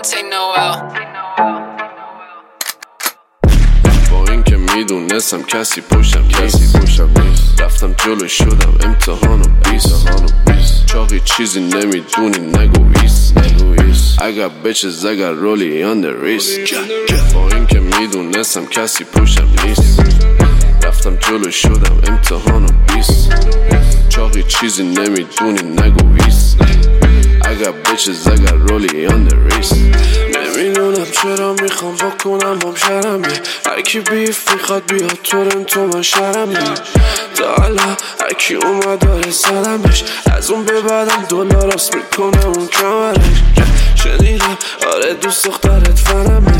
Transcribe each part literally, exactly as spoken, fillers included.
don't take no L. با این که میدونستم کسی پشتم کسی پشتم نیست، رفتم جلو شدم امتحانو بیست چاقی چیزی نمیدونی نگو ایست اگر بچز اگر رولی on the wrist. با این که میدونستم کسی پشتم نیست، رفتم جلو شدم امتحانو بیست چاقی چیزی نمیدونی نگو ایست اگر بچز اگر رولی on the wrist. نمیدونم چرا میخوام بکنم هم شرمی، هرکی بیف میخواد بیاد تورنتو من شرمی، تا حالا هرکی اومد داره سلمش، از اون به بعدم دلار راست میکنه اون کمرش. شنیدم آره دوست دخترت فرمه،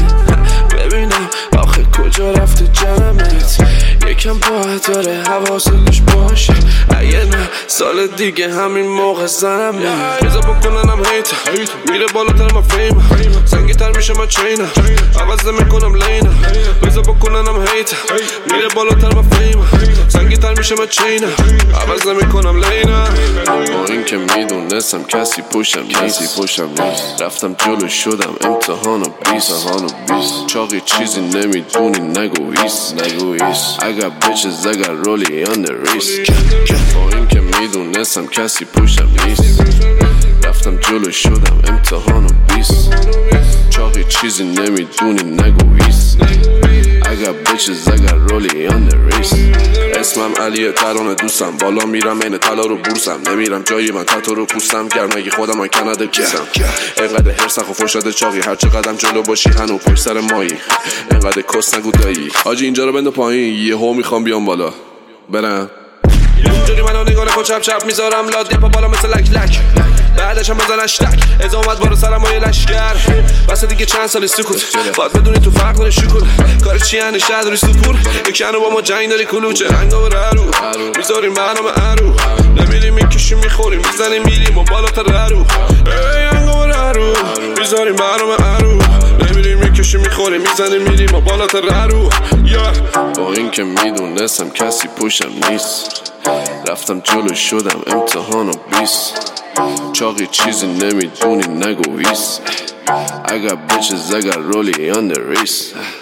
ببینم آخه کجا رفته جنمت، یکم باید داره حواستش باشه، اگه نه سال دیگه همین موقع زنمه. بزا بکننم هیت میره بالاتر من فیمم، سنگی تر میشه من چینم، عوض نمیکنم لینم. بزا بکننم هیت میره بالاتر من فیمم، سنگی تر میشه من چینم، عوض نمیکنم لینم. با این که میدونستم کسی پشتم کسی پشتم نیست، رفتم جلو شدم امتحانو بیست چاقی چیزی نمیدونی نگو ایست اگر بچز اگر رولی on the wrist. با این که میدونستم کسی پشتم نیست، رفتم جلو شدم امتحانو بیست چاقی چیزی نمیدونی نگو ایست اگر بچز اگر رولی on the wrist. اسمم علیه ترانه دوستم، بالا میرم این طلا رو بورسم، نمیرم جایی من تاتو رو پوستم، گرمگی خودم من کنده کیسم. اینقدر هرسخ و فرشاد چاقی، هرچه قدم جلو باشی هنو پشت سر مایی، اینقدر کس نگو دایی آجی اینجا رو بنده پایین، یه هو میخوام بیام بالا برم اونجوری منو نگاه نکن چپ چپ میذارم لاد پا بالا مثل لک لک، بعدش هم بزن اشتک از اومد بارو سرم های لشگر، بس دیگه چند سالی سکوت باید بدونی تو فرق داری شکل، کار چی هنه شهر داری سپور، یکنو با ما جنگ داری کلوچه رنگ و ررو میذاریم برنامه ارو، نمیریم میکشیم میخوریم میزنیم میریم و بالاتر ررو رنگ و ررو میذاریم برنامه ارو، نمیریم میکشیم میخوریم میزنیم میریم و بالاتر ررو. با این که میدونستم کسی پشتم نیست، رفتم جلو شدم امتحانو بیست چاقی چیزی نمیدونی نگو ایست اگر بچز اگر رولی on the wrist.